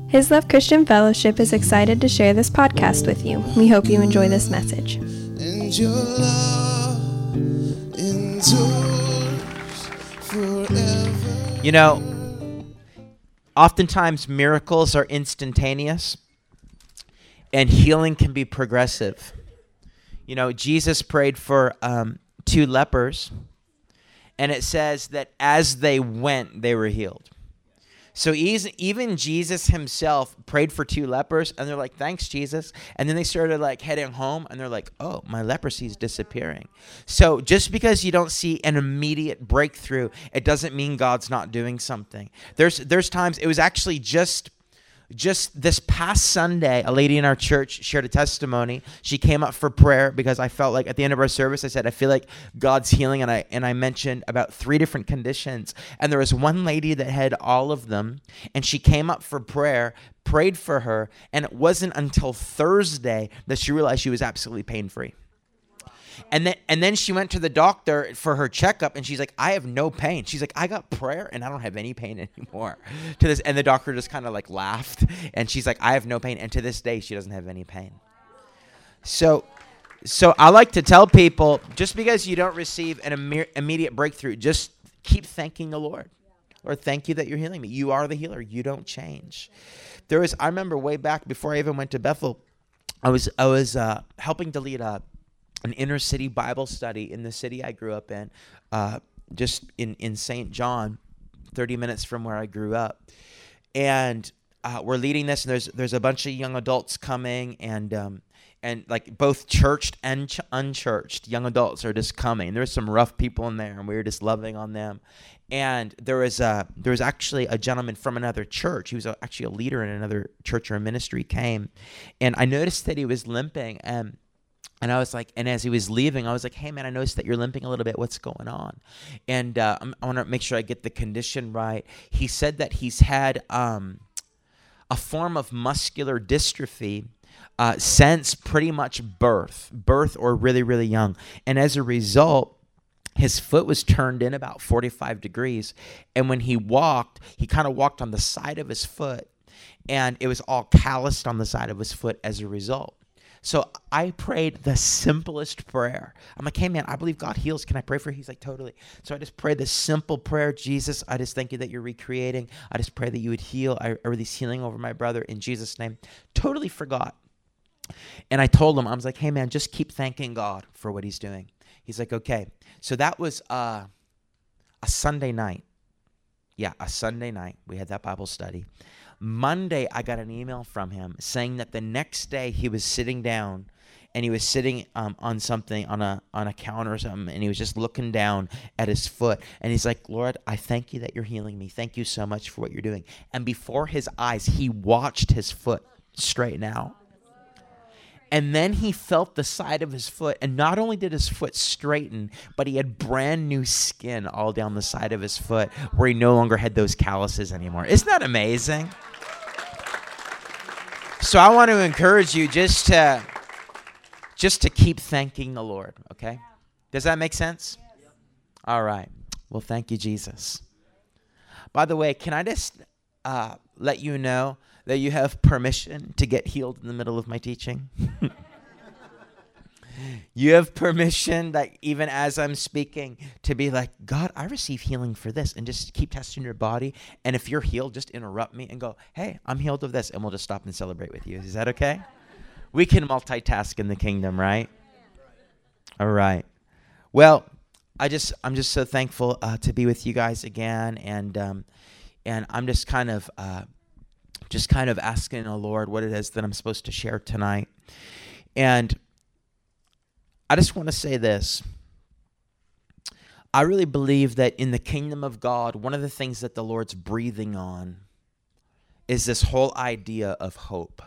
His Love Christian Fellowship is excited to share this podcast with you. We hope you enjoy this message. And your love endures forever. You know, oftentimes miracles are instantaneous and healing can be progressive. You know, Jesus prayed for 2 lepers, and it says that as they went, they were healed. So even Jesus himself prayed for 2 lepers, and they're like, thanks, Jesus. And then they started like heading home, and they're like, oh, my leprosy is disappearing. So just because you don't see an immediate breakthrough, it doesn't mean God's not doing something. There's times, it was actually just this past Sunday, a lady in our church shared a testimony. She came up for prayer because I felt like at the end of our service, I said, I feel like God's healing. And I mentioned about 3 different conditions. And there was one lady that had all of them. And she came up for prayer, prayed for her. And it wasn't until Thursday that she realized she was absolutely pain-free. And then she went to the doctor for her checkup, and she's like, I have no pain. She's like, I got prayer, and I don't have any pain anymore. And the doctor just kind of like laughed, and she's like, I have no pain. And to this day, she doesn't have any pain. So I like to tell people, just because you don't receive an immediate breakthrough, just keep thanking the Lord. Lord, thank you that you're healing me. You are the healer. You don't change. I remember way back before I even went to Bethel, I was helping to lead an inner city Bible study in the city I grew up in, just in St. John, 30 minutes from where I grew up. And we're leading this, and there's a bunch of young adults coming, and like both churched and unchurched young adults are just coming. There's some rough people in there, and we were just loving on them. And there was actually a gentleman from another church. He was actually a leader in another church or a ministry came, and I noticed that he was limping, and I was like, and as he was leaving, I was like, hey, man, I noticed that you're limping a little bit. What's going on? And I want to make sure I get the condition right. He said that he's had a form of muscular dystrophy since pretty much birth or really, really young. And as a result, his foot was turned in about 45 degrees. And when he walked, he kind of walked on the side of his foot, and it was all calloused on the side of his foot as a result. So I prayed the simplest prayer. I'm like, hey, man, I believe God heals. Can I pray for you? He's like, totally. So I just prayed this simple prayer. Jesus, I just thank you that you're recreating. I just pray that you would heal. I release healing over my brother in Jesus' name. Totally forgot. And I told him, I was like, hey, man, just keep thanking God for what he's doing. He's like, okay. So that was a Sunday night. Yeah, a Sunday night. We had that Bible study. Monday, I got an email from him saying that the next day he was sitting down, and he was sitting on something, on a counter or something, and he was just looking down at his foot. And he's like, Lord, I thank you that you're healing me. Thank you so much for what you're doing. And before his eyes, he watched his foot straighten out. And then he felt the side of his foot, and not only did his foot straighten, but he had brand new skin all down the side of his foot where he no longer had those calluses anymore. Isn't that amazing? So I want to encourage you just to keep thanking the Lord, okay? Does that make sense? All right. Well, thank you, Jesus. By the way, can I just let you know that you have permission to get healed in the middle of my teaching? You have permission, that even as I'm speaking, to be like, God, I receive healing for this, and just keep testing your body. And if you're healed, just interrupt me and go, hey, I'm healed of this, and we'll just stop and celebrate with you. Is that okay? We can multitask in the kingdom, right? All right. Well, I'm just so thankful to be with you guys again, and I'm just kind of asking the Lord what it is that I'm supposed to share tonight. And I just want to say this. I really believe that in the kingdom of God, one of the things that the Lord's breathing on is this whole idea of hope.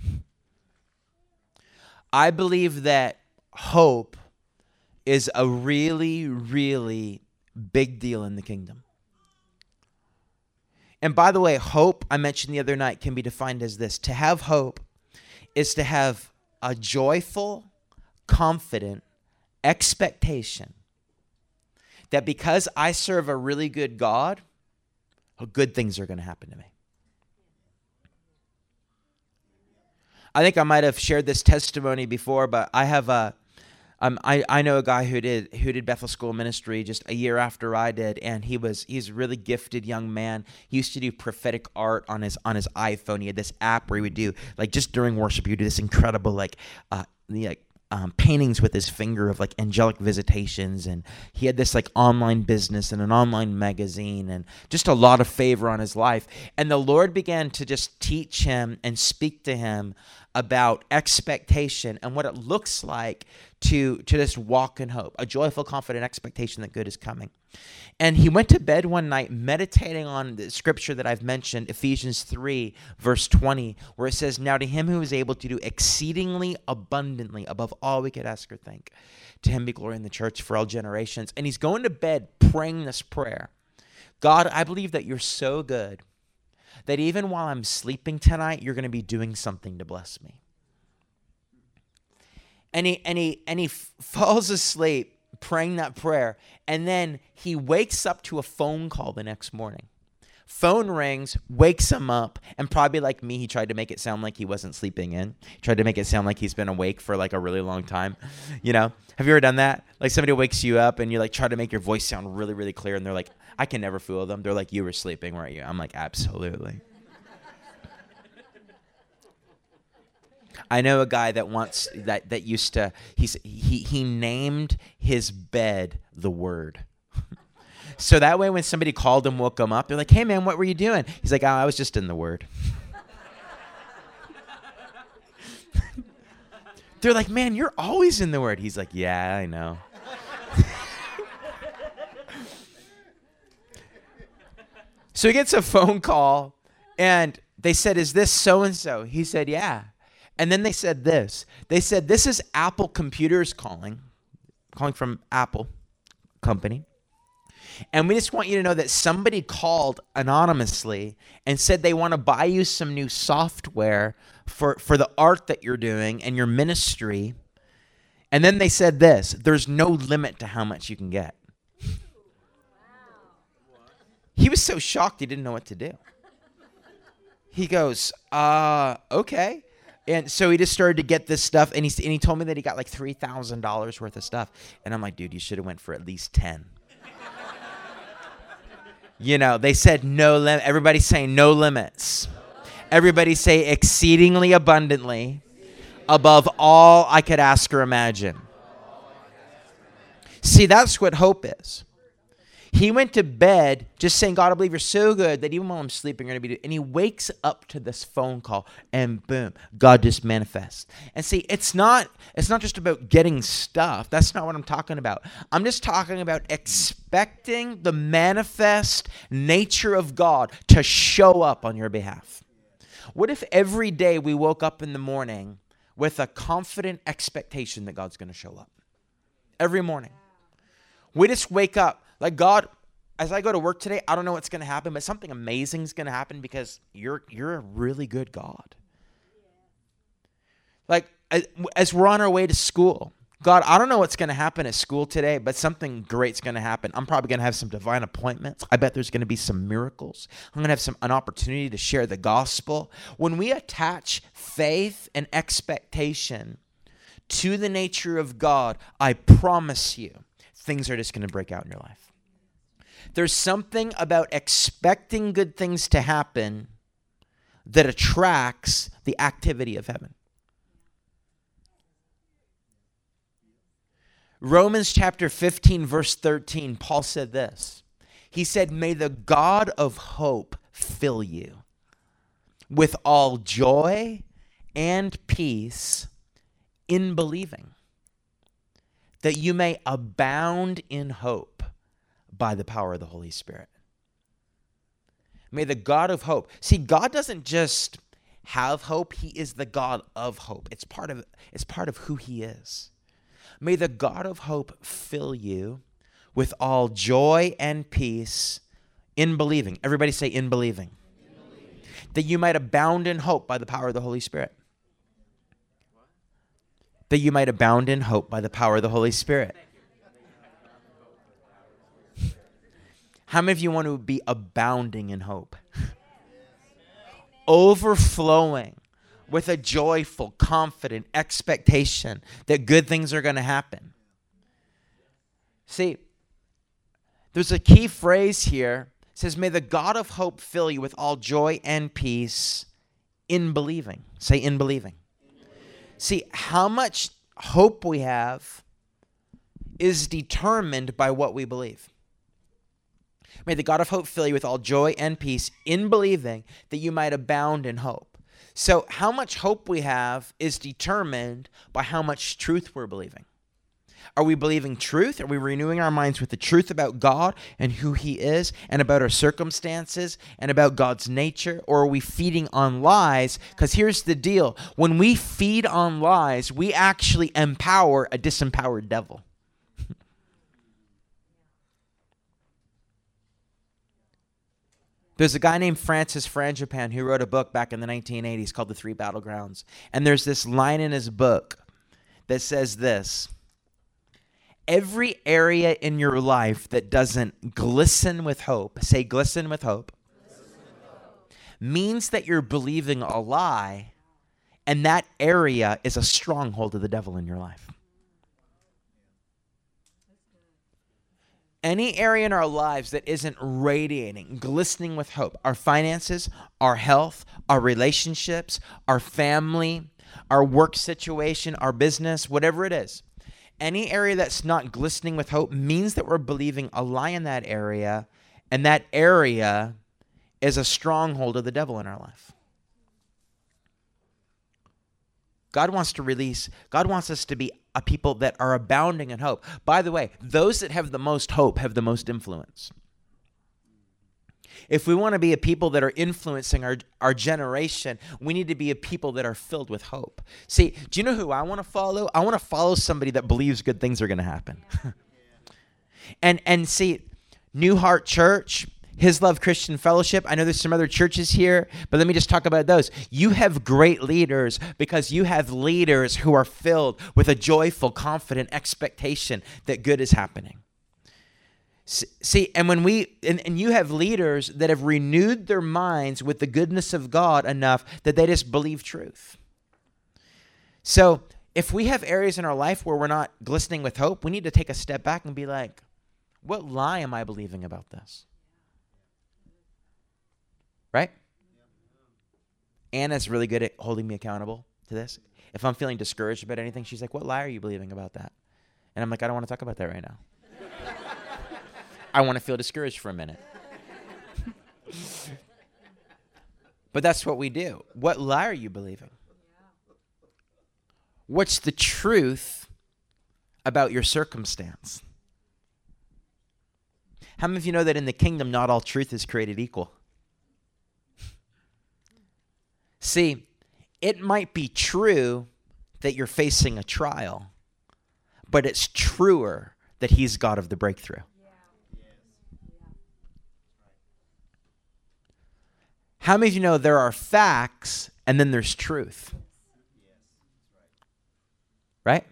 I believe that hope is a really, really big deal in the kingdom. And by the way, hope, I mentioned the other night, can be defined as this. To have hope is to have a joyful, confident expectation that because I serve a really good God, good things are going to happen to me. I think I might have shared this testimony before, but I have I know a guy who did Bethel School Ministry just a year after I did, and he's a really gifted young man. He used to do prophetic art on his iPhone. He had this app where he would do, like, just during worship, he would do this incredible paintings with his finger of like angelic visitations, and he had this like online business and an online magazine and just a lot of favor on his life. And the Lord began to just teach him and speak to him about expectation and what it looks like to just walk in hope, a joyful, confident expectation that good is coming. And he went to bed one night meditating on the scripture that I've mentioned, Ephesians 3, verse 20, where it says, "Now to him who is able to do exceedingly abundantly above all we could ask or think, to him be glory in the church for all generations." And he's going to bed praying this prayer. God, I believe that you're so good that even while I'm sleeping tonight, you're going to be doing something to bless me. And he falls asleep praying that prayer, and then he wakes up to a phone call the next morning. Phone rings, wakes him up, and probably like me, he tried to make it sound like he wasn't sleeping in. He tried to make it sound like he's been awake for like a really long time. You know, have you ever done that? Like somebody wakes you up and you like try to make your voice sound really, really clear, and they're like, I can never fool them. They're like, you were sleeping, weren't you? I'm like, absolutely. I know a guy that used to, he named his bed the Word. So that way when somebody called him, woke him up, they're like, hey man, what were you doing? He's like, oh, I was just in the Word. They're like, man, you're always in the Word. He's like, yeah, I know. So he gets a phone call and they said, is this so-and-so? He said, yeah. And then they said this. They said, this is Apple Computers calling from Apple company. And we just want you to know that somebody called anonymously and said they want to buy you some new software for the art that you're doing and your ministry. And then they said this, there's no limit to how much you can get. He was so shocked he didn't know what to do. He goes, okay. And so he just started to get this stuff, and he told me that he got like $3,000 worth of stuff. And I'm like, dude, you should have went for at least 10. You know, they said no limit. Everybody's saying no limits. Everybody say exceedingly abundantly above all I could ask or imagine. See, that's what hope is. He went to bed just saying, God, I believe you're so good that even while I'm sleeping, you're going to be doing. And he wakes up to this phone call, and boom, God just manifests. And see, it's not just about getting stuff. That's not what I'm talking about. I'm just talking about expecting the manifest nature of God to show up on your behalf. What if every day we woke up in the morning with a confident expectation that God's going to show up? Every morning. We just wake up. Like, God, as I go to work today, I don't know what's going to happen, but something amazing is going to happen because you're a really good God. Like, as we're on our way to school, God, I don't know what's going to happen at school today, but something great's going to happen. I'm probably going to have some divine appointments. I bet there's going to be some miracles. I'm going to have an opportunity to share the gospel. When we attach faith and expectation to the nature of God, I promise you, things are just going to break out in your life. There's something about expecting good things to happen that attracts the activity of heaven. Romans chapter 15, verse 13, Paul said this. He said, may the God of hope fill you with all joy and peace in believing, that you may abound in hope by the power of the Holy Spirit. May the God of hope. See, God doesn't just have hope. He is the God of hope. It's part of who he is. May the God of hope fill you with all joy and peace in believing. Everybody say in believing. That you might abound in hope by the power of the Holy Spirit. That you might abound in hope by the power of the Holy Spirit. How many of you want to be abounding in hope? Overflowing with a joyful, confident expectation that good things are going to happen. See, there's a key phrase here. It says, may the God of hope fill you with all joy and peace in believing. Say, in believing. See, how much hope we have is determined by what we believe. May the God of hope fill you with all joy and peace in believing, that you might abound in hope. So how much hope we have is determined by how much truth we're believing. Are we believing truth? Are we renewing our minds with the truth about God and who he is and about our circumstances and about God's nature? Or are we feeding on lies? Because here's the deal. When we feed on lies, we actually empower a disempowered devil. There's a guy named Francis Frangipane who wrote a book back in the 1980s called The Three Battlegrounds. And there's this line in his book that says this: every area in your life that doesn't glisten with hope, say glisten with hope, means that you're believing a lie, and that area is a stronghold of the devil in your life. Any area in our lives that isn't radiating, glistening with hope, our finances, our health, our relationships, our family, our work situation, our business, whatever it is, any area that's not glistening with hope means that we're believing a lie in that area, and that area is a stronghold of the devil in our life. God wants us to be a people that are abounding in hope. By the way, those that have the most hope have the most influence. If we want to be a people that are influencing our generation, we need to be a people that are filled with hope. See, do you know who I want to follow? I want to follow somebody that believes good things are going to happen. And see, New Heart Church, His Love Christian Fellowship, I know there's some other churches here, but let me just talk about those. You have great leaders because you have leaders who are filled with a joyful, confident expectation that good is happening. See, and when and you have leaders that have renewed their minds with the goodness of God enough that they just believe truth. So if we have areas in our life where we're not glistening with hope, we need to take a step back and be like, what lie am I believing about this? Right? Anna's really good at holding me accountable to this. If I'm feeling discouraged about anything, she's like, what lie are you believing about that? And I'm like, I don't want to talk about that right now. I want to feel discouraged for a minute. But that's what we do. What lie are you believing? What's the truth about your circumstance? How many of you know that in the kingdom, not all truth is created equal? See, it might be true that you're facing a trial, but it's truer that he's God of the breakthrough. How many of you know there are facts and then there's truth? Right?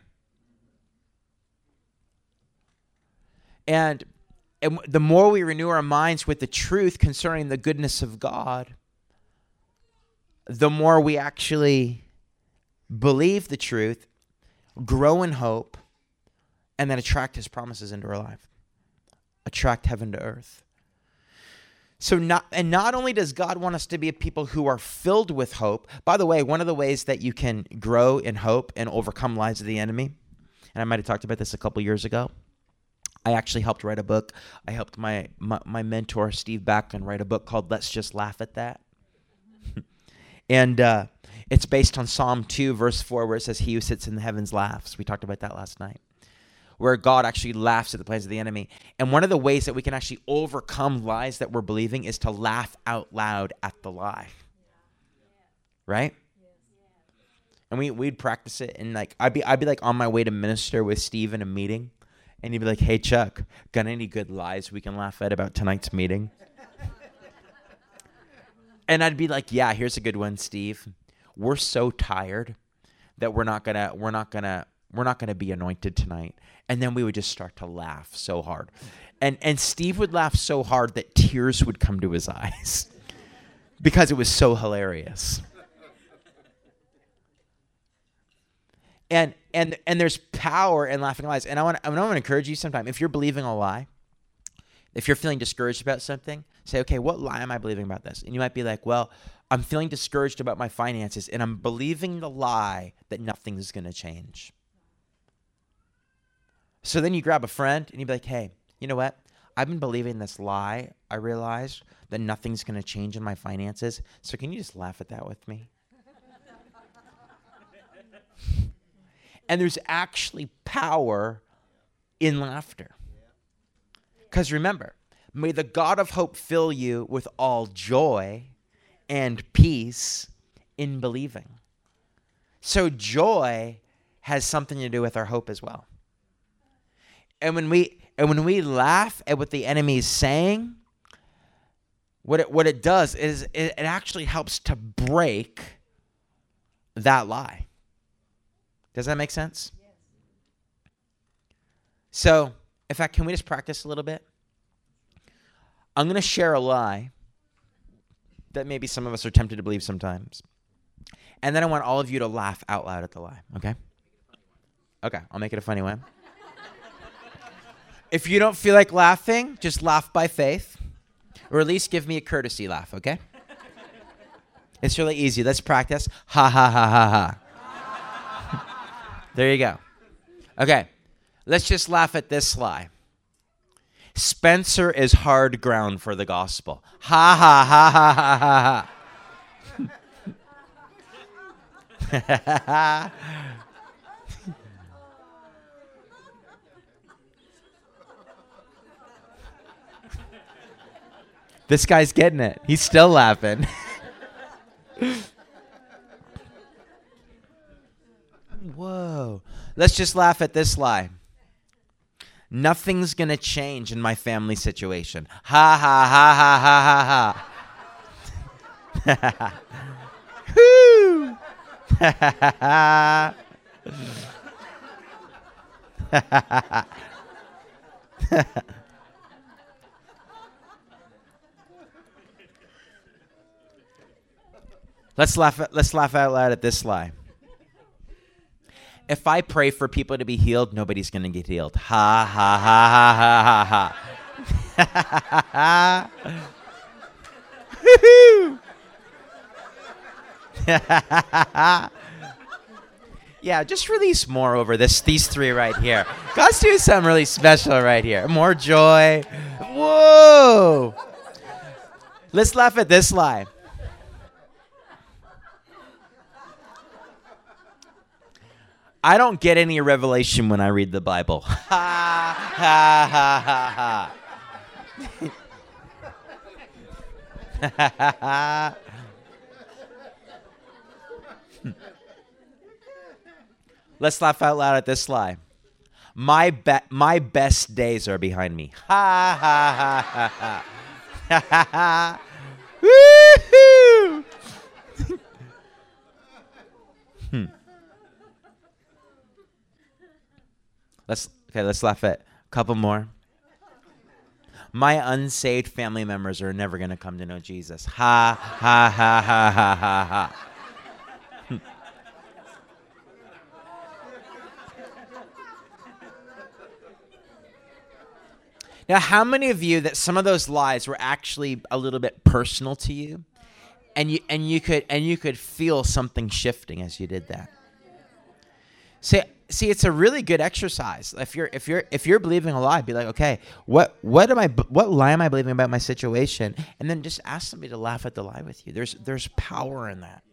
And the more we renew our minds with the truth concerning the goodness of God, the more we actually believe the truth, grow in hope, and then attract his promises into our life. Attract heaven to earth. So not only does God want us to be a people who are filled with hope. By the way, one of the ways that you can grow in hope and overcome lies of the enemy, and I might have talked about this a couple years ago, I actually helped write a book. I helped my mentor, Steve Backlund, write a book called Let's Just Laugh at That. And it's based on Psalm 2, verse 4, where it says, he who sits in the heavens laughs. We talked about that last night. Where God actually laughs at the plans of the enemy. And one of the ways that we can actually overcome lies that we're believing is to laugh out loud at the lie. Right? And we'd practice it. And like I'd be like on my way to minister with Steve in a meeting. And he'd be like, hey, Chuck, got any good lies we can laugh at about tonight's meeting? And I'd be like, yeah, here's a good one, Steve. We're so tired that we're not gonna be anointed tonight. And then we would just start to laugh so hard. And Steve would laugh so hard that tears would come to his eyes because it was so hilarious. And there's power in laughing lies. And I want to encourage you sometime, if you're believing a lie, if you're feeling discouraged about something, say, okay, what lie am I believing about this? And you might be like, well, I'm feeling discouraged about my finances, and I'm believing the lie that nothing's going to change. So then you grab a friend and you be like, hey, you know what? I've been believing this lie. I realized that nothing's going to change in my finances. So can you just laugh at that with me? And there's actually power in laughter. Because remember, may the God of hope fill you with all joy and peace in believing. So joy has something to do with our hope as well. And when we laugh at what the enemy is saying, what it does is it actually helps to break that lie. Does that make sense? Yes. So, in fact, can we just practice a little bit? I'm going to share a lie that maybe some of us are tempted to believe sometimes. And then I want all of you to laugh out loud at the lie, okay? Okay, I'll make it a funny one. If you don't feel like laughing, just laugh by faith. Or at least give me a courtesy laugh, okay? It's really easy. Let's practice. Ha, ha, ha, ha, ha. There you go. Okay, let's just laugh at this lie. Spencer is hard ground for the gospel. Ha, ha, ha, ha, ha, ha, ha. This guy's getting it. He's still laughing. Whoa. Let's just laugh at this lie. Nothing's going to change in my family situation. Ha, ha, ha, ha, ha, ha, ha. Woo! Let's laugh out loud at this lie. If I pray for people to be healed, nobody's going to get healed. Ha, ha, ha, ha, ha, ha, ha. Yeah, just release more over these three right here. God's doing something really special right here. More joy. Whoa. Let's laugh at this lie. I don't get any revelation when I read the Bible. Ha, ha, ha, ha, ha. Let's laugh out loud at this lie. My best days are behind me. Ha, ha, ha, ha, ha. Ha, ha, ha. Woo-hoo! Let's laugh at a couple more. My unsaved family members are never going to come to know Jesus. Ha, ha, ha, ha, ha, ha, ha. Now, how many of you that some of those lies were actually a little bit personal to you, and you could feel something shifting as you did that? See, it's a really good exercise. If you're believing a lie, be like, okay, what lie am I believing about my situation? And then just ask somebody to laugh at the lie with you. There's power in that.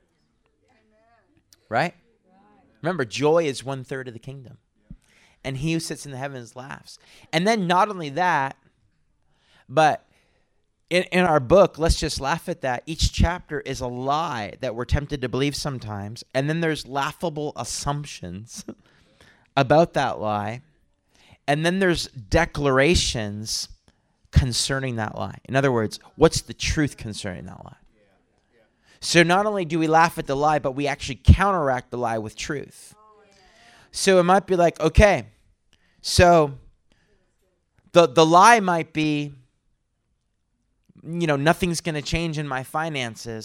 Right? Remember, joy is 1/3 of the kingdom. And he who sits in the heavens laughs. And then not only that, but in our book, let's just laugh at that. Each chapter is a lie that we're tempted to believe sometimes. And then there's laughable assumptions about that lie. And then there's declarations concerning that lie. In other words, what's the truth concerning that lie? So not only do we laugh at the lie, but we actually counteract the lie with truth. So it might be like, okay, so the lie might be, nothing's going to change in my finances,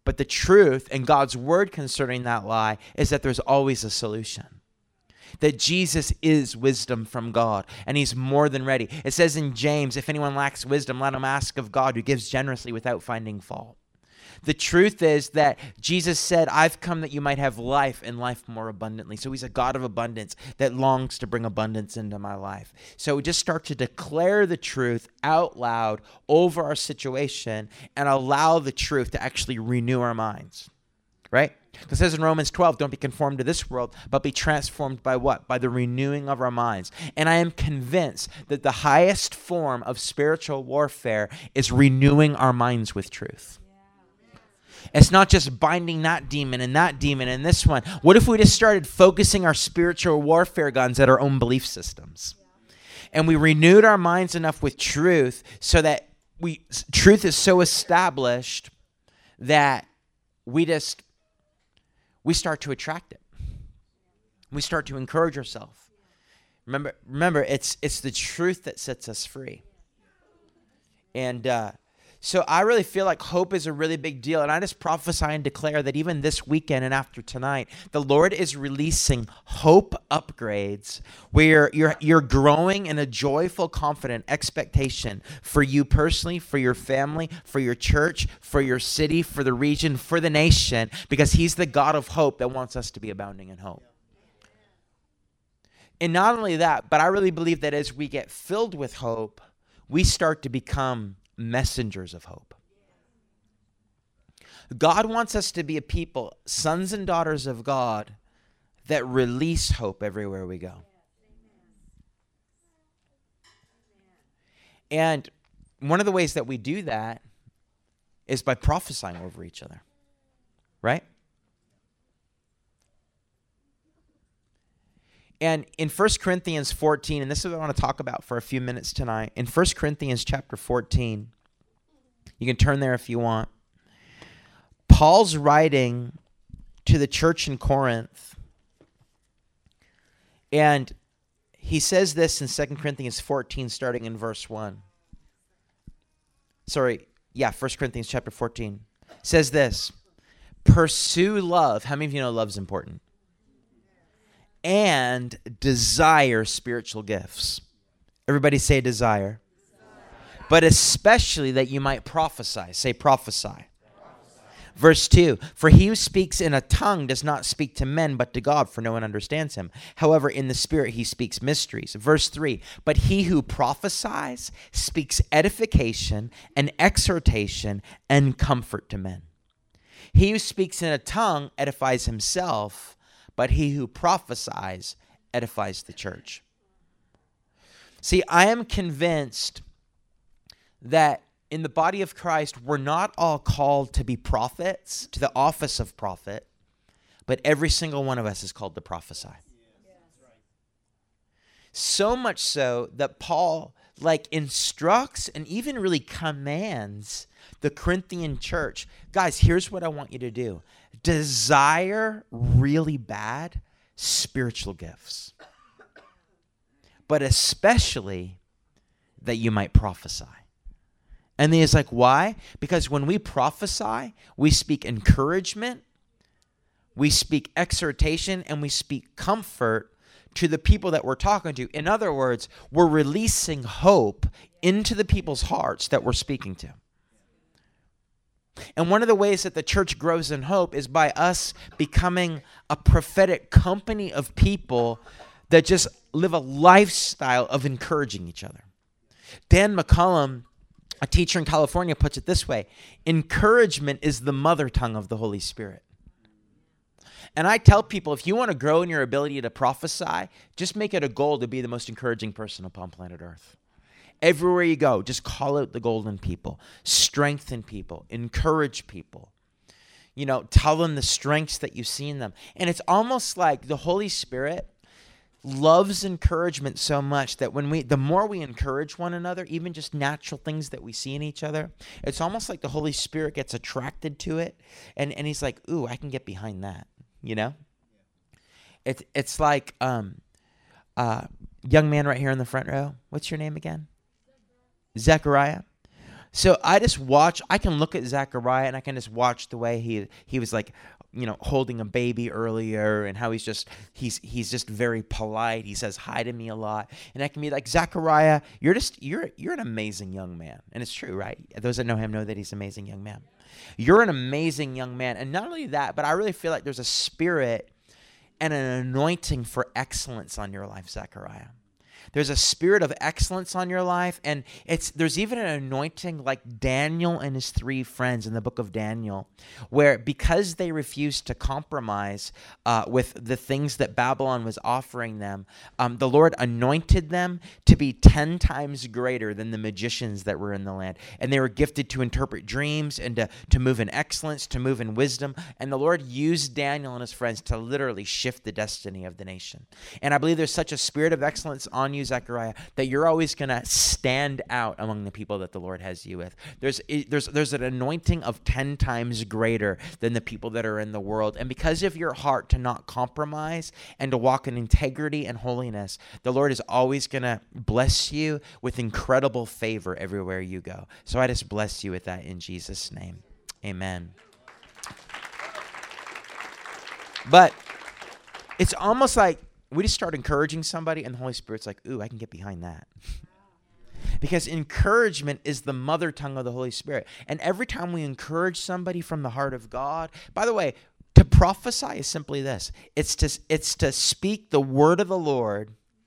But the truth and God's word concerning that lie is that there's always a solution. That Jesus is wisdom from God, and he's more than ready. It says in James, if anyone lacks wisdom, let him ask of God, who gives generously without finding fault. The truth is that Jesus said, I've come that you might have life and life more abundantly. So he's a God of abundance that longs to bring abundance into my life. So we just start to declare the truth out loud over our situation and allow the truth to actually renew our minds, right? Because it says in Romans 12, don't be conformed to this world, but be transformed by what? By the renewing of our minds. And I am convinced that the highest form of spiritual warfare is renewing our minds with truth. It's not just binding that demon and this one. What if we just started focusing our spiritual warfare guns at our own belief systems? And we renewed our minds enough with truth so that truth is so established that we start to attract it. We start to encourage ourselves. Remember, it's the truth that sets us free. And so I really feel like hope is a really big deal. And I just prophesy and declare that even this weekend and after tonight, the Lord is releasing hope upgrades where you're growing in a joyful, confident expectation for you personally, for your family, for your church, for your city, for the region, for the nation, because he's the God of hope that wants us to be abounding in hope. And not only that, but I really believe that as we get filled with hope, we start to become messengers of hope. God wants us to be a people, sons and daughters of God, that release hope everywhere we go. And one of the ways that we do that is by prophesying over each other, right? And in 1 Corinthians 14, and this is what I want to talk about for a few minutes tonight. In 1 Corinthians chapter 14, you can turn there if you want. Paul's writing to the church in Corinth. And he says this in 2 Corinthians 14, starting in verse 1. 1 Corinthians chapter 14. Says this, pursue love. How many of you know love's important? And desire spiritual gifts. Everybody say desire. But especially that you might prophesy. Say prophesy. Verse 2, for he who speaks in a tongue does not speak to men but to God, for no one understands him. However, in the Spirit he speaks mysteries. Verse 3, but he who prophesies speaks edification and exhortation and comfort to men. He who speaks in a tongue edifies himself, but he who prophesies edifies the church. See, I am convinced that in the body of Christ, we're not all called to be prophets, to the office of prophet, but every single one of us is called to prophesy. So much so that Paul instructs and even really commands the Corinthian church, guys, here's what I want you to do. Desire really bad spiritual gifts, but especially that you might prophesy. And then he's like, why? Because when we prophesy, we speak encouragement, we speak exhortation, and we speak comfort to the people that we're talking to. In other words, we're releasing hope into the people's hearts that we're speaking to. And one of the ways that the church grows in hope is by us becoming a prophetic company of people that just live a lifestyle of encouraging each other. Dan McCullum, a teacher in California, puts it this way: encouragement is the mother tongue of the Holy Spirit. And I tell people, if you want to grow in your ability to prophesy, just make it a goal to be the most encouraging person upon planet Earth. Everywhere you go, just call out the golden people, strengthen people, encourage people. Tell them the strengths that you see in them. And it's almost like the Holy Spirit loves encouragement so much that the more we encourage one another, even just natural things that we see in each other, it's almost like the Holy Spirit gets attracted to it. And he's like, ooh, I can get behind that, It's like young man right here in the front row. What's your name again? Zechariah. So I can look at Zechariah and I can just watch the way he was like, holding a baby earlier, and how he's just very polite. He says hi to me a lot. And I can be like, Zechariah, you're an amazing young man. And it's true, right? Those that know him know that he's an amazing young man. You're an amazing young man. And not only that, but I really feel like there's a spirit and an anointing for excellence on your life, Zechariah. There's a spirit of excellence on your life, and there's even an anointing like Daniel and his 3 friends in the book of Daniel, where because they refused to compromise with the things that Babylon was offering them, the Lord anointed them to be 10 times greater than the magicians that were in the land. And they were gifted to interpret dreams and to move in excellence, to move in wisdom. And the Lord used Daniel and his friends to literally shift the destiny of the nation. And I believe there's such a spirit of excellence on you, Zechariah, that you're always going to stand out among the people that the Lord has you with. There's an anointing of 10 times greater than the people that are in the world. And because of your heart to not compromise and to walk in integrity and holiness, the Lord is always going to bless you with incredible favor everywhere you go. So I just bless you with that in Jesus' name. Amen. But it's almost like we just start encouraging somebody, and the Holy Spirit's like, ooh, I can get behind that. Because encouragement is the mother tongue of the Holy Spirit. And every time we encourage somebody from the heart of God, by the way, to prophesy is simply this. It's to speak the word of the Lord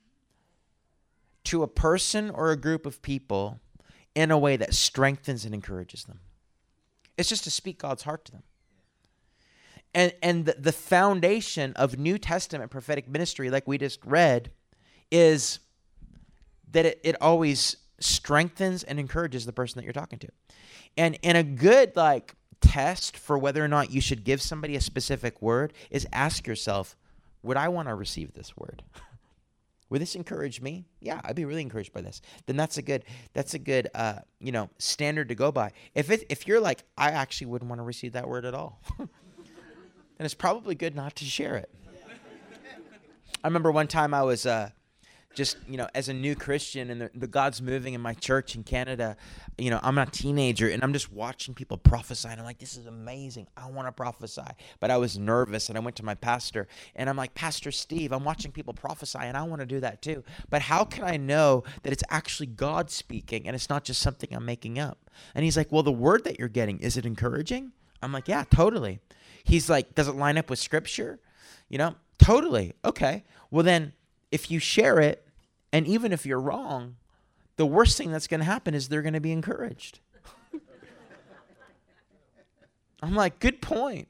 to a person or a group of people in a way that strengthens and encourages them. It's just to speak God's heart to them. And the foundation of New Testament prophetic ministry, like we just read, is that it always strengthens and encourages the person that you're talking to. And a good test for whether or not you should give somebody a specific word is ask yourself, would I want to receive this word? Would this encourage me? Yeah, I'd be really encouraged by this. Then that's a good standard to go by. If you're like, I actually wouldn't want to receive that word at all, then it's probably good not to share it. I remember one time I was as a new Christian, and the God's moving in my church in Canada. I'm a teenager, and I'm just watching people prophesy, and I'm like, this is amazing. I want to prophesy. But I was nervous, and I went to my pastor, and I'm like, Pastor Steve, I'm watching people prophesy, and I want to do that too. But how can I know that it's actually God speaking, and it's not just something I'm making up? And he's like, well, the word that you're getting, is it encouraging? I'm like, yeah, totally. He's like, does it line up with Scripture? Totally. Okay. Well, then if you share it, and even if you're wrong, the worst thing that's going to happen is they're going to be encouraged. I'm like, good point.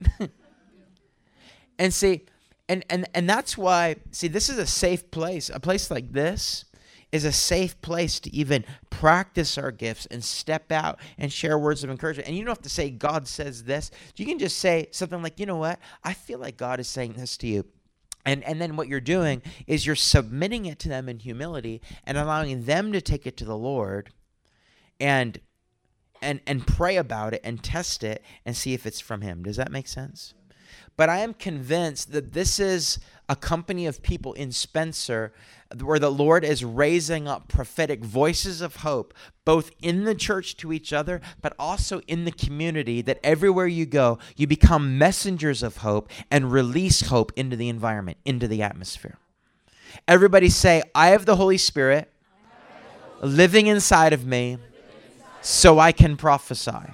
And see, and that's why, this is a safe place. A place like this is a safe place to even practice our gifts and step out and share words of encouragement. And you don't have to say, God says this. You can just say something like, you know what? I feel like God is saying this to you. And then what you're doing is you're submitting it to them in humility and allowing them to take it to the Lord and pray about it and test it and see if it's from Him. Does that make sense? But I am convinced that this is a company of people in Spencer where the Lord is raising up prophetic voices of hope, both in the church to each other, but also in the community, that everywhere you go, you become messengers of hope and release hope into the environment, into the atmosphere. Everybody say, I have the Holy Spirit living inside of me so I can prophesy.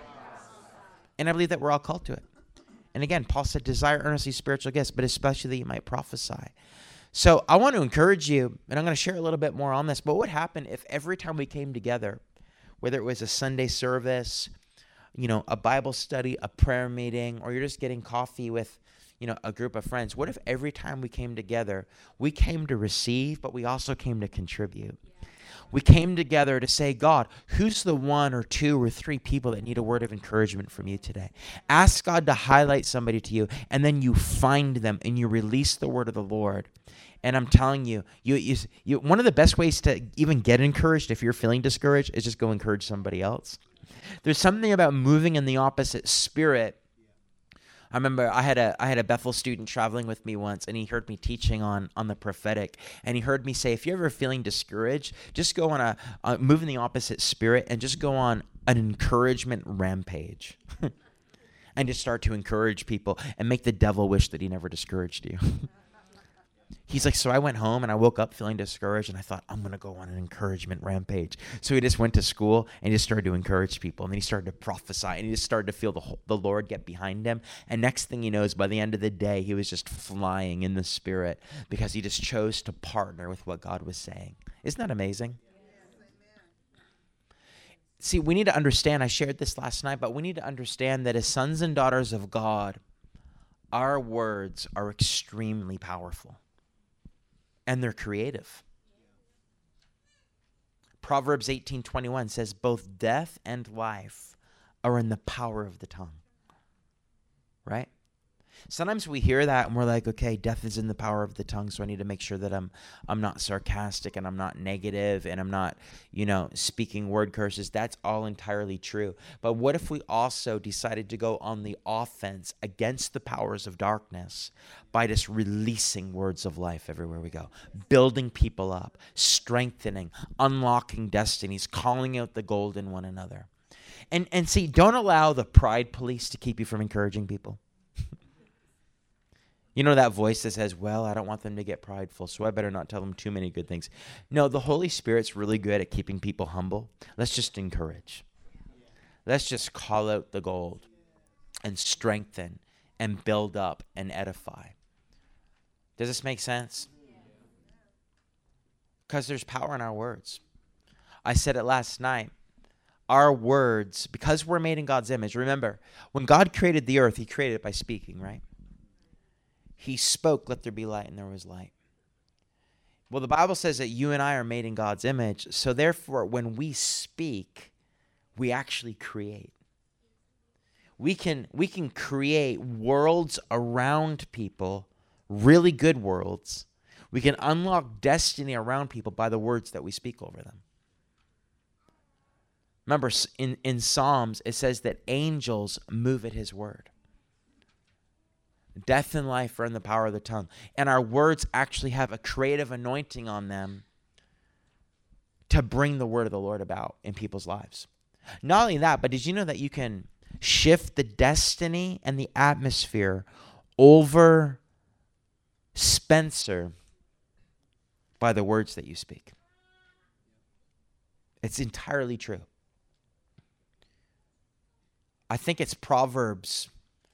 And I believe that we're all called to it. And again, Paul said, desire earnestly spiritual gifts, but especially that you might prophesy. So I want to encourage you, and I'm going to share a little bit more on this, but what would happen if every time we came together, whether it was a Sunday service, a Bible study, a prayer meeting, or you're just getting coffee with, a group of friends, what if every time we came together, we came to receive, but we also came to contribute? We came together to say, God, who's the 1 or 2 or 3 people that need a word of encouragement from you today? Ask God to highlight somebody to you, and then you find them and you release the word of the Lord. And I'm telling you, one of the best ways to even get encouraged if you're feeling discouraged is just go encourage somebody else. There's something about moving in the opposite spirit. I remember I had a Bethel student traveling with me once, and he heard me teaching on the prophetic, and he heard me say, if you're ever feeling discouraged, just go on move in the opposite spirit and just go on an encouragement rampage and just start to encourage people and make the devil wish that he never discouraged you. He's like, so I went home and I woke up feeling discouraged and I thought, I'm going to go on an encouragement rampage. So he just went to school and just started to encourage people. And then he started to prophesy and he just started to feel the Lord get behind him. And next thing he knows, by the end of the day, he was just flying in the Spirit because he just chose to partner with what God was saying. Isn't that amazing? See, we need to understand, I shared this last night, but we need to understand that as sons and daughters of God, our words are extremely powerful. And they're creative. Proverbs 18:21 says, both death and life are in the power of the tongue. Right? Sometimes we hear that and we're like, okay, death is in the power of the tongue, so I need to make sure that I'm not sarcastic and I'm not negative and I'm not, speaking word curses. That's all entirely true. But what if we also decided to go on the offense against the powers of darkness by just releasing words of life everywhere we go, building people up, strengthening, unlocking destinies, calling out the gold in one another. And see, don't allow the pride police to keep you from encouraging people. You know that voice that says, well, I don't want them to get prideful, so I better not tell them too many good things. No, the Holy Spirit's really good at keeping people humble. Let's just encourage. Let's just call out the gold and strengthen and build up and edify. Does this make sense? Because there's power in our words. I said it last night. Our words, because we're made in God's image, remember, when God created the earth, he created it by speaking, right? He spoke, let there be light, and there was light. Well, the Bible says that you and I are made in God's image. So therefore, when we speak, we actually create. We can create worlds around people, really good worlds. We can unlock destiny around people by the words that we speak over them. Remember, in Psalms, it says that angels move at his word. Death and life are in the power of the tongue. And our words actually have a creative anointing on them to bring the word of the Lord about in people's lives. Not only that, but did you know that you can shift the destiny and the atmosphere over Spencer by the words that you speak? It's entirely true. I think it's Proverbs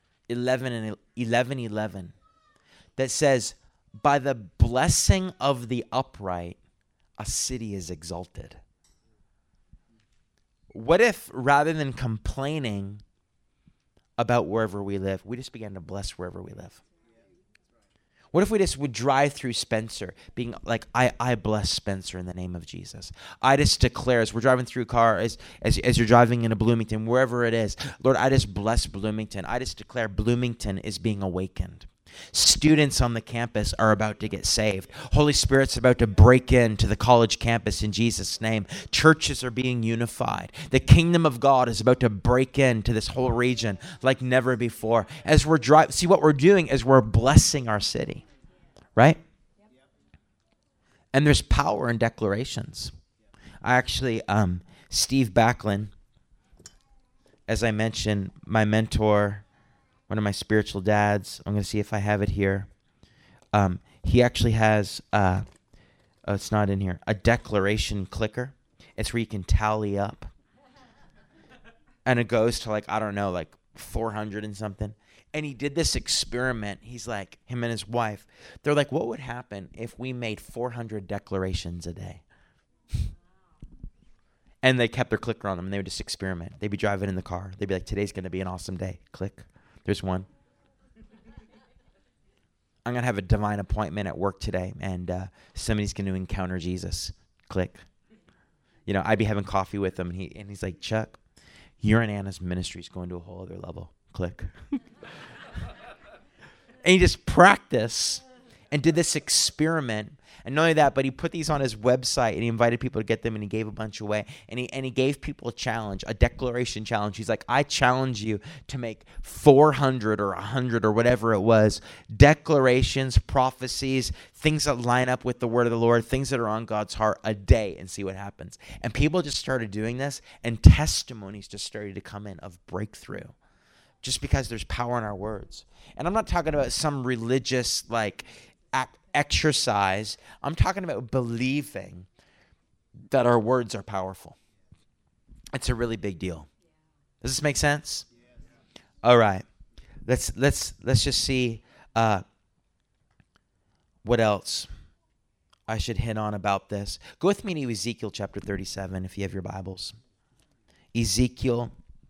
11:11 that says, by the blessing of the upright, a city is exalted. What if rather than complaining about wherever we live, we just began to bless wherever we live? What if we just would drive through Spencer being like, I bless Spencer in the name of Jesus. I just declare, as we're driving through a car, as you're driving into Bloomington, wherever it is, Lord, I just bless Bloomington. I just declare Bloomington is being awakened. Students on the campus are about to get saved. Holy Spirit's about to break into the college campus in Jesus' name. Churches are being unified. The kingdom of God is about to break into this whole region like never before. As we're driving, see what we're doing is we're blessing our city, right? And there's power in declarations. I actually, Steve Backlund, as I mentioned, my mentor, one of my spiritual dads. I'm going to see if I have it here. He actually has, it's not in here, a declaration clicker. It's where you can tally up. And it goes to like 400 and something. And he did this experiment. He's like, him and his wife, they're like, what would happen if we made 400 declarations a day? And they kept their clicker on them and they would just experiment. They'd be driving in the car. They'd be like, today's going to be an awesome day. Click. There's one. I'm going to have a divine appointment at work today, and somebody's going to encounter Jesus. Click. I'd be having coffee with him, and he's like, Chuck, your and Anna's ministry is going to a whole other level. Click. And he just practiced and did this experiment. And not only that, but he put these on his website and he invited people to get them and he gave a bunch away. And he gave people a challenge, a declaration challenge. He's like, I challenge you to make 400 or 100 or whatever it was, declarations, prophecies, things that line up with the word of the Lord, things that are on God's heart a day, and see what happens. And people just started doing this, and testimonies just started to come in of breakthrough, just because there's power in our words. And I'm not talking about some religious exercise. I'm talking about believing that our words are powerful. It's a really big deal. Does this make sense? All right. Let's just see what else I should hit on about this. Go with me to Ezekiel chapter 37 if you have your Bibles. Ezekiel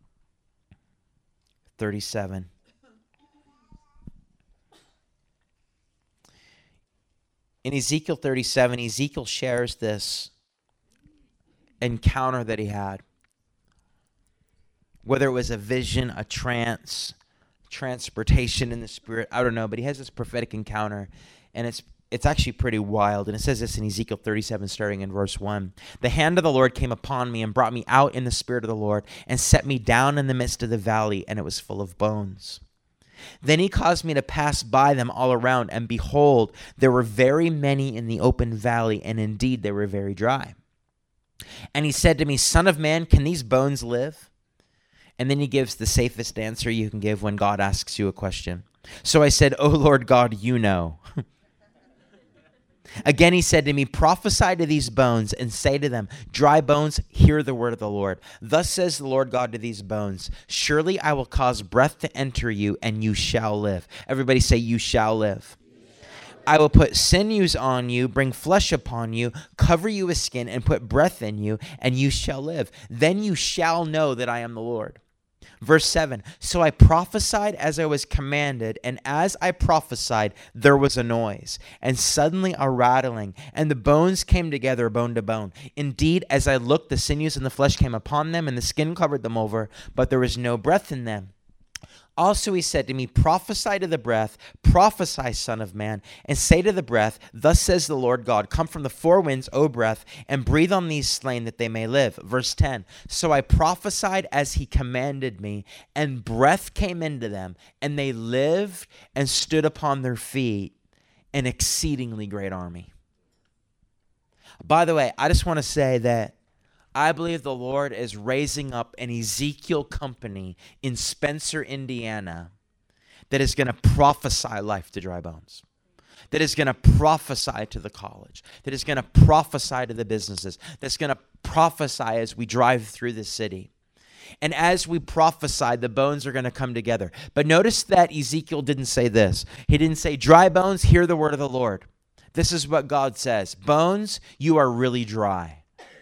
37. In Ezekiel 37, Ezekiel shares this encounter that he had. Whether it was a vision, a trance, transportation in the spirit, I don't know, but he has this prophetic encounter, and it's actually pretty wild. And it says this in Ezekiel 37, starting in verse 1. The hand of the Lord came upon me and brought me out in the spirit of the Lord and set me down in the midst of the valley, and it was full of bones. Then he caused me to pass by them all around, and behold, there were very many in the open valley, and indeed they were very dry. And he said to me, Son of man, can these bones live? And then he gives the safest answer you can give when God asks you a question. So I said, O Lord God, you know. Again he said to me, prophesy to these bones and say to them, dry bones, hear the word of the Lord. Thus says the Lord God to these bones, surely I will cause breath to enter you, and you shall live. Everybody say, you shall live. I will put sinews on you, bring flesh upon you, cover you with skin, and put breath in you, and you shall live. Then you shall know that I am the Lord. Verse 7, so I prophesied as I was commanded, and as I prophesied, there was a noise, and suddenly a rattling, and the bones came together bone to bone. Indeed, as I looked, the sinews and the flesh came upon them, and the skin covered them over, but there was no breath in them. Also he said to me, prophesy to the breath, prophesy, son of man, and say to the breath, thus says the Lord God, come from the four winds, O breath, and breathe on these slain that they may live. Verse 10, so I prophesied as he commanded me, and breath came into them, and they lived and stood upon their feet, an exceedingly great army. By the way, I just want to say that I believe the Lord is raising up an Ezekiel company in Spencer, Indiana, that is going to prophesy life to dry bones, that is going to prophesy to the college, that is going to prophesy to the businesses, that's going to prophesy as we drive through the city. And as we prophesy, the bones are going to come together. But notice that Ezekiel didn't say this. He didn't say, dry bones, hear the word of the Lord. This is what God says. Bones, you are really dry.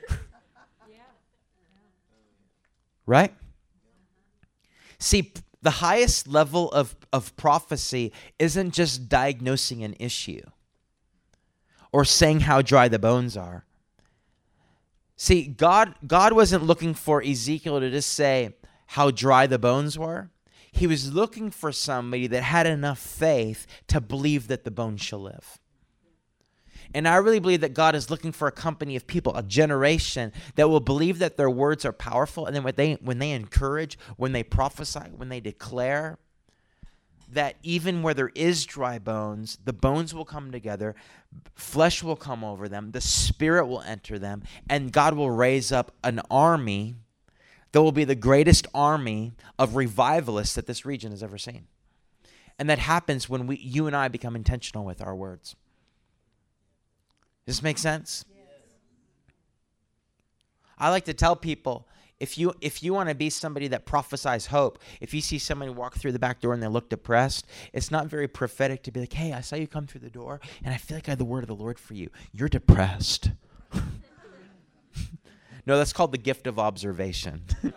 Right? See, the highest level of prophecy isn't just diagnosing an issue or saying how dry the bones are. See, God wasn't looking for Ezekiel to just say how dry the bones were. He was looking for somebody that had enough faith to believe that the bones shall live. And I really believe that God is looking for a company of people, a generation that will believe that their words are powerful. And then when they encourage, when they prophesy, when they declare, that even where there is dry bones, the bones will come together, flesh will come over them, the Spirit will enter them, and God will raise up an army that will be the greatest army of revivalists that this region has ever seen. And that happens when you and I become intentional with our words. Does this make sense? Yes. I like to tell people, if you want to be somebody that prophesies hope, if you see somebody walk through the back door and they look depressed, it's not very prophetic to be like, hey, I saw you come through the door and I feel like I have the word of the Lord for you. You're depressed. No, that's called the gift of observation.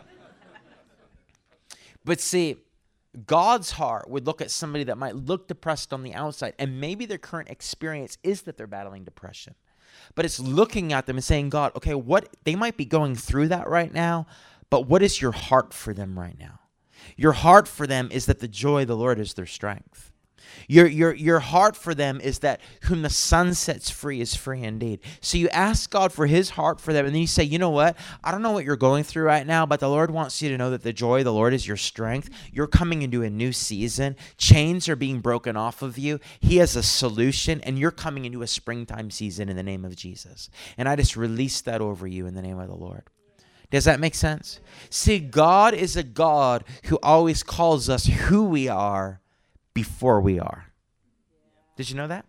But see, God's heart would look at somebody that might look depressed on the outside, and maybe their current experience is that they're battling depression. But it's looking at them and saying, God, okay, what they might be going through that right now, but what is your heart for them right now? Your heart for them is that the joy of the Lord is their strength. Your heart for them is that whom the Son sets free is free indeed. So you ask God for his heart for them, and then you say, you know what? I don't know what you're going through right now, but the Lord wants you to know that the joy of the Lord is your strength. You're coming into a new season. Chains are being broken off of you. He has a solution, and you're coming into a springtime season in the name of Jesus. And I just release that over you in the name of the Lord. Does that make sense? See, God is a God who always calls us who we are before we are. Did you know that?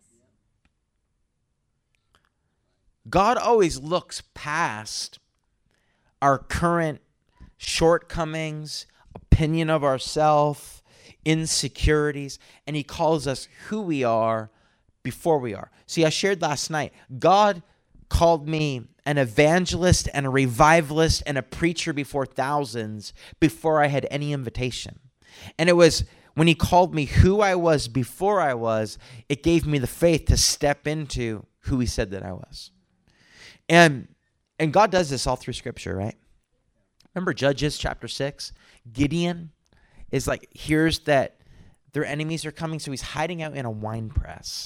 God always looks past our current shortcomings, opinion of ourselves, insecurities, and he calls us who we are before we are. See, I shared last night, God called me an evangelist and a revivalist and a preacher before thousands before I had any invitation. And it was when he called me who I was before I was, it gave me the faith to step into who he said that I was. And God does this all through Scripture, right? Remember Judges chapter 6? Gideon is like, hears that their enemies are coming, so he's hiding out in a wine press,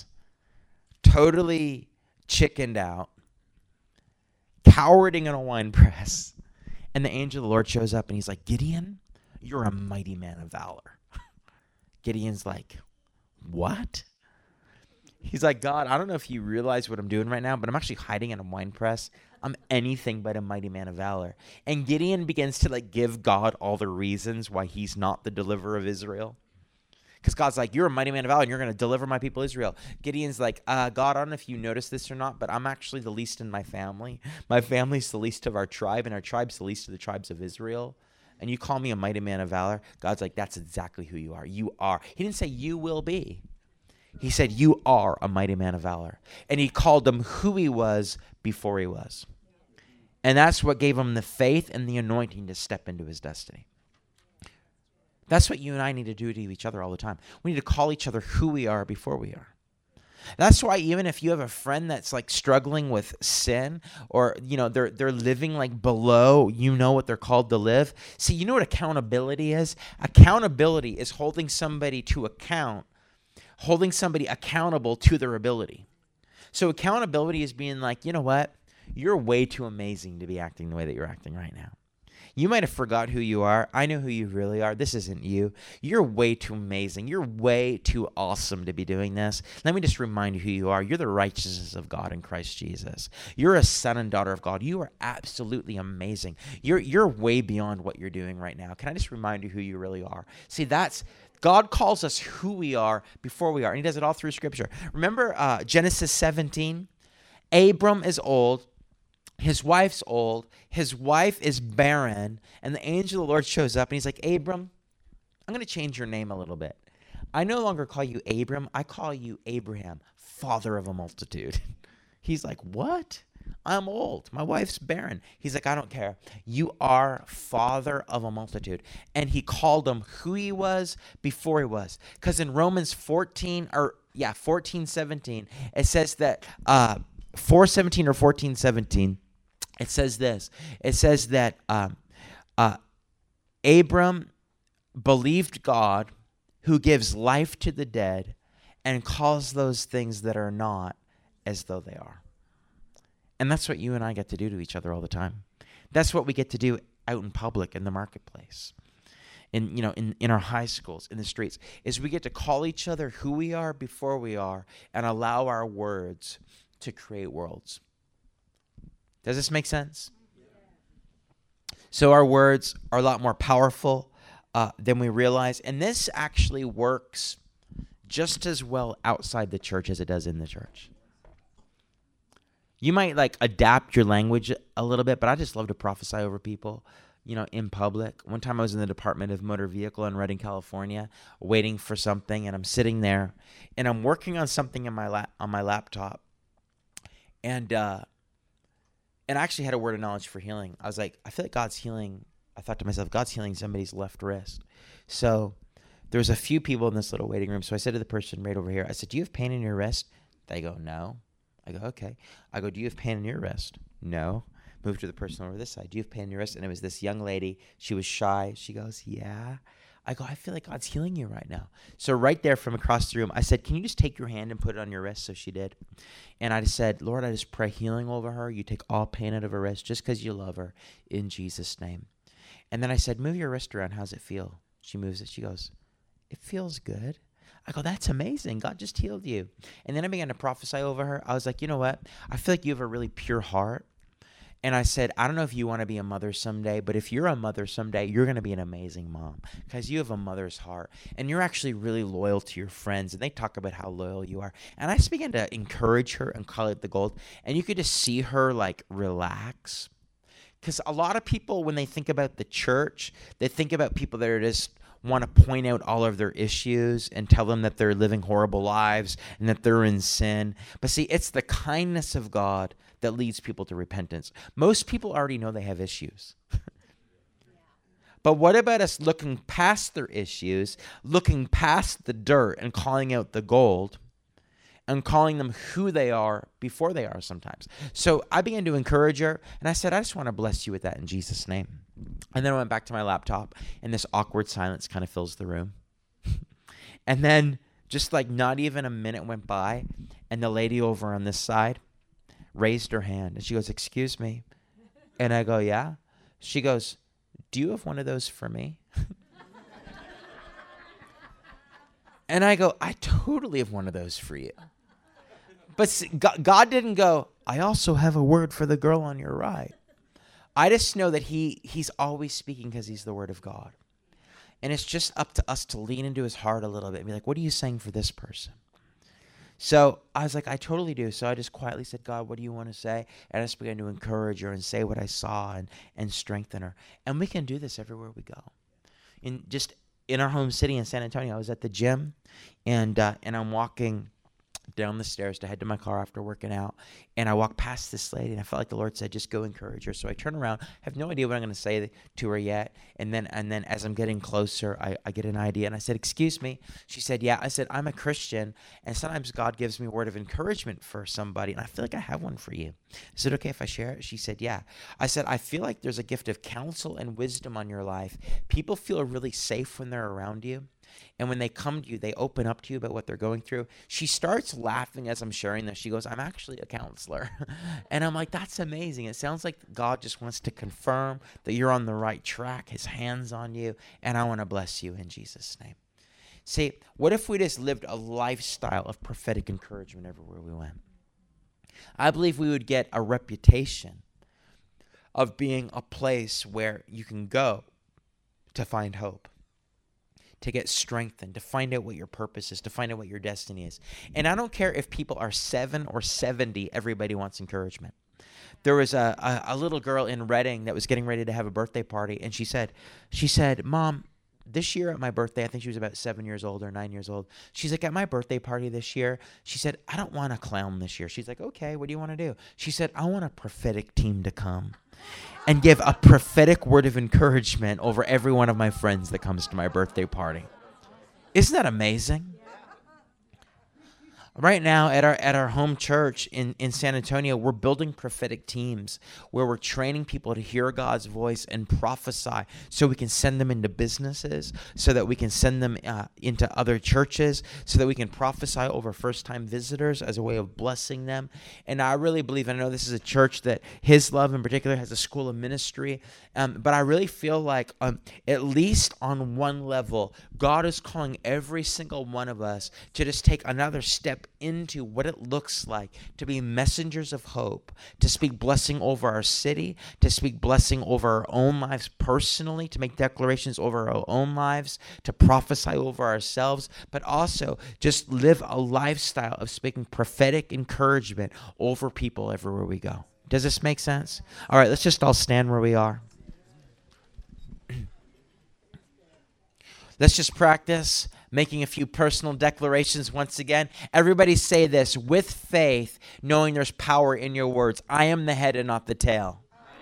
totally chickened out, cowarding in a wine press. And the angel of the Lord shows up and he's like, Gideon, you're a mighty man of valor. Gideon's like, what? He's like, God, I don't know if you realize what I'm doing right now, but I'm actually hiding in a wine press. I'm anything but a mighty man of valor. And Gideon begins to give God all the reasons why he's not the deliverer of Israel. Because God's like, you're a mighty man of valor and you're going to deliver my people Israel. Gideon's like, God, I don't know if you noticed this or not, but I'm actually the least in my family. My family's the least of our tribe, and our tribe's the least of the tribes of Israel. And you call me a mighty man of valor? God's like, that's exactly who you are. You are. He didn't say you will be. He said, you are a mighty man of valor. And he called him who he was before he was. And that's what gave him the faith and the anointing to step into his destiny. That's what you and I need to do to each other all the time. We need to call each other who we are before we are. That's why even if you have a friend that's struggling with sin, or they're living below what they're called to live. See, you know what accountability is? Accountability is holding somebody to account, holding somebody accountable to their ability. So accountability is being like, you know what? You're way too amazing to be acting the way that you're acting right now. You might have forgot who you are. I know who you really are. This isn't you. You're way too amazing. You're way too awesome to be doing this. Let me just remind you who you are. You're the righteousness of God in Christ Jesus. You're a son and daughter of God. You are absolutely amazing. You're way beyond what you're doing right now. Can I just remind you who you really are? See, that's God calls us who we are before we are, and he does it all through Scripture. Remember Genesis 17? Abram is old. His wife's old. His wife is barren. And the angel of the Lord shows up and he's like, Abram, I'm going to change your name a little bit. I no longer call you Abram. I call you Abraham, father of a multitude. He's like, what? I'm old. My wife's barren. He's like, I don't care. You are father of a multitude. And he called him who he was before he was. Because in Romans 14:17, it says that 4:17 or 14:17, it says this. It says that Abram believed God, who gives life to the dead and calls those things that are not as though they are. And that's what you and I get to do to each other all the time. That's what we get to do out in public, in the marketplace, in our high schools, in the streets, is we get to call each other who we are before we are and allow our words to create worlds. Does this make sense? So our words are a lot more powerful than we realize. And this actually works just as well outside the church as it does in the church. You might adapt your language a little bit, but I just love to prophesy over people, in public. One time I was in the Department of Motor Vehicle in Redding, California, waiting for something, and I'm sitting there, and I'm working on something on my laptop. And I actually had a word of knowledge for healing. I was like, I feel like God's healing. I thought to myself, God's healing somebody's left wrist. So there was a few people in this little waiting room. So I said to the person right over here, I said, do you have pain in your wrist? They go, no. I go, okay. I go, do you have pain in your wrist? No. Move to the person over this side. Do you have pain in your wrist? And it was this young lady. She was shy. She goes, yeah. I go, I feel like God's healing you right now. So right there from across the room, I said, can you just take your hand and put it on your wrist? So she did. And I just said, Lord, I just pray healing over her. You take all pain out of her wrist just because you love her in Jesus' name. And then I said, move your wrist around. How's it feel? She moves it. She goes, it feels good. I go, that's amazing. God just healed you. And then I began to prophesy over her. I was like, you know what? I feel like you have a really pure heart. And I said, I don't know if you want to be a mother someday, but if you're a mother someday, you're going to be an amazing mom because you have a mother's heart and you're actually really loyal to your friends. And they talk about how loyal you are. And I just began to encourage her and call it the gold. And you could just see her like relax. Because a lot of people, when they think about the church, they think about people that are just want to point out all of their issues and tell them that they're living horrible lives and that they're in sin. But see, it's the kindness of God that leads people to repentance. Most people already know they have issues. But what about us looking past their issues, looking past the dirt and calling out the gold and calling them who they are before they are sometimes? So I began to encourage her, and I said, I just want to bless you with that in Jesus' name. And then I went back to my laptop, and this awkward silence kind of fills the room. And then just like not even a minute went by, and the lady over on this side raised her hand, and she goes, excuse me. And I go, yeah. She goes, do you have one of those for me? And I go, I totally have one of those for you. But see, God didn't go, I also have a word for the girl on your right. I just know that he's always speaking because he's the word of God. And it's just up to us to lean into his heart a little bit and be like, what are you saying for this person? So I was like, I totally do. So I just quietly said, God, what do you want to say? And I just began to encourage her and say what I saw and strengthen her. And we can do this everywhere we go. In our home city in San Antonio, I was at the gym, and I'm walking down the stairs to head to my car after working out, and I walked past this lady, and I felt like the Lord said, just go encourage her. So I turn around, I have no idea what I'm going to say to her yet, and then as I'm getting closer, I get an idea, and I said, excuse me. She said, yeah. I said, I'm a Christian, and sometimes God gives me a word of encouragement for somebody, and I feel like I have one for you. Is it okay if I share it? She said, yeah. I said, I feel like there's a gift of counsel and wisdom on your life. People feel really safe when they're around you. And when they come to you, they open up to you about what they're going through. She starts laughing as I'm sharing this. She goes, I'm actually a counselor. And I'm like, that's amazing. It sounds like God just wants to confirm that you're on the right track. His hand's on you. And I want to bless you in Jesus' name. See, what if we just lived a lifestyle of prophetic encouragement everywhere we went? I believe we would get a reputation of being a place where you can go to find hope, to get strengthened, to find out what your purpose is, to find out what your destiny is. And I don't care if people are 7 or 70, everybody wants encouragement. There was a little girl in Redding that was getting ready to have a birthday party, and she said, Mom, this year at my birthday, I think she was about 7 years old or 9 years old. She's like, at my birthday party this year, she said, I don't want a clown this year. She's like, okay, what do you want to do? She said, I want a prophetic team to come and give a prophetic word of encouragement over every one of my friends that comes to my birthday party. Isn't that amazing? Right now at our home church in San Antonio, we're building prophetic teams where we're training people to hear God's voice and prophesy so we can send them into businesses, so that we can send them into other churches, so that we can prophesy over first-time visitors as a way of blessing them. And I really believe, and I know this is a church that His Love in particular has a school of ministry, but I really feel like at least on one level, God is calling every single one of us to just take another step into what it looks like to be messengers of hope, to speak blessing over our city, to speak blessing over our own lives personally, to make declarations over our own lives, to prophesy over ourselves, but also just live a lifestyle of speaking prophetic encouragement over people everywhere we go. Does this make sense? All right, let's just all stand where we are. Let's just practice making a few personal declarations once again. Everybody say this with faith, knowing there's power in your words. I am the head and not the tail.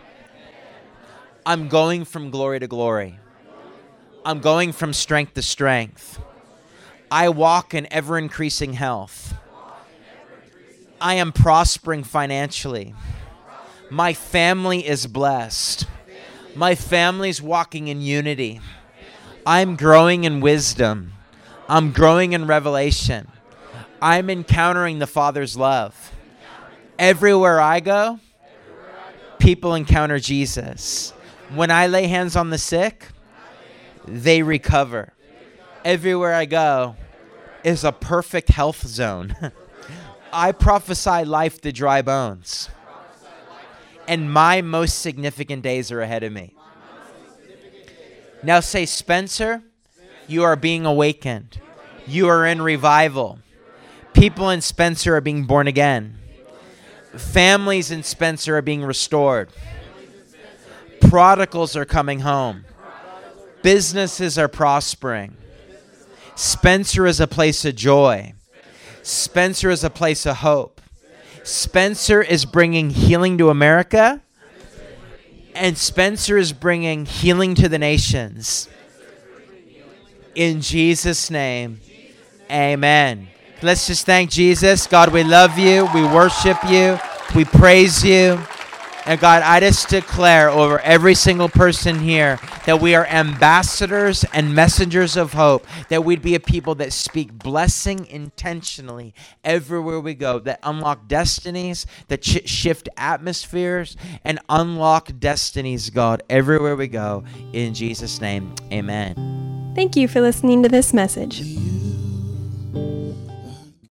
I'm going from glory to glory. I'm going from strength to strength. I walk in ever-increasing health. I am prospering financially. My family is blessed. My family's walking in unity. I'm growing in wisdom. I'm growing in revelation. I'm encountering the Father's love. Everywhere I go, people encounter Jesus. When I lay hands on the sick, they recover. Everywhere I go is a perfect health zone. I prophesy life to dry bones. And my most significant days are ahead of me. Now say, Spencer, you are being awakened. You are in revival. People in Spencer are being born again. Families in Spencer are being restored. Prodigals are coming home. Businesses are prospering. Spencer is a place of joy. Spencer is a place of hope. Spencer is bringing healing to America. And Spencer is bringing healing to the nations. In Jesus' name, amen. Let's just thank Jesus. God, we love you. We worship you. We praise you. And God, I just declare over every single person here that we are ambassadors and messengers of hope, that we'd be a people that speak blessing intentionally everywhere we go, that unlock destinies, that shift atmospheres, and unlock destinies, God, everywhere we go. In Jesus' name, amen. Thank you for listening to this message.